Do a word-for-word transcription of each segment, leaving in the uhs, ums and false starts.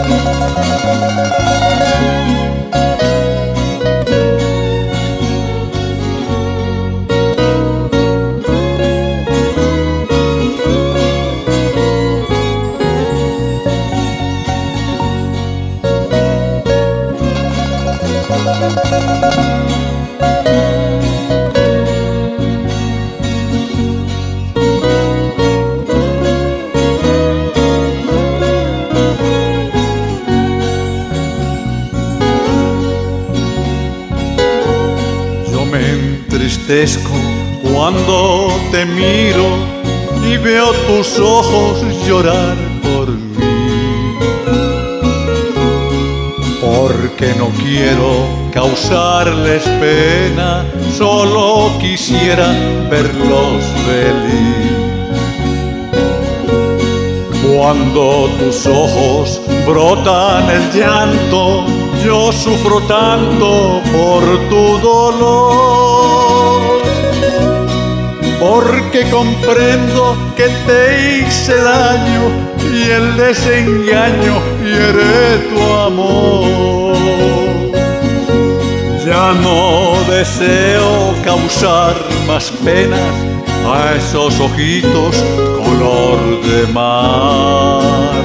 entristezco cuando te miro y veo tus ojos llorar por mí, porque no quiero causarles pena, solo quisiera verlos feliz. Cuando tus ojos brotan el llanto, yo sufro tanto por tu dolor, porque comprendo que te hice daño y el desengaño hiere tu amor. Ya no deseo causar más penas a esos ojitos color de mar,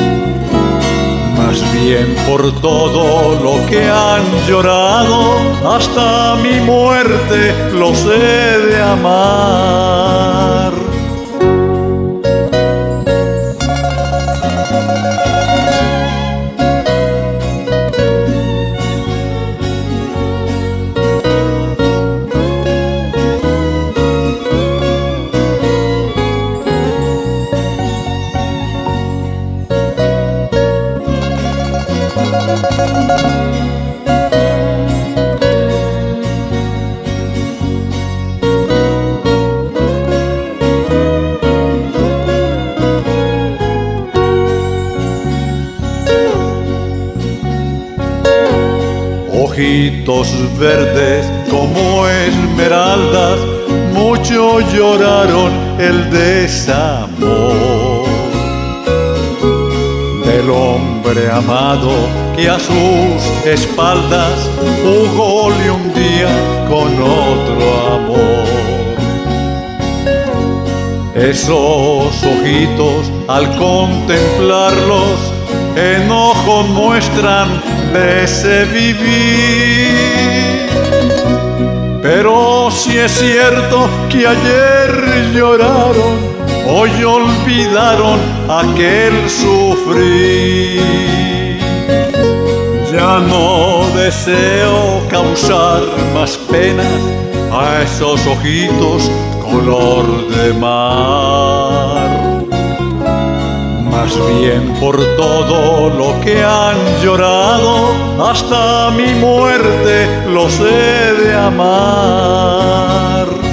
más bien por todo lo que han llorado, hasta mi muerte los he de amar. Ojitos verdes como esmeraldas, mucho lloraron el desamor del hombre amado que a sus espaldas jugóle un día con otro amor. Esos ojitos al contemplarlos enojo muestran de ese vivir, pero si es cierto que ayer lloraron, hoy olvidaron aquel sufrir. Ya no deseo causar más penas a esos ojitos color de mar, más bien por todo lo que han llorado, hasta mi muerte los he de amar.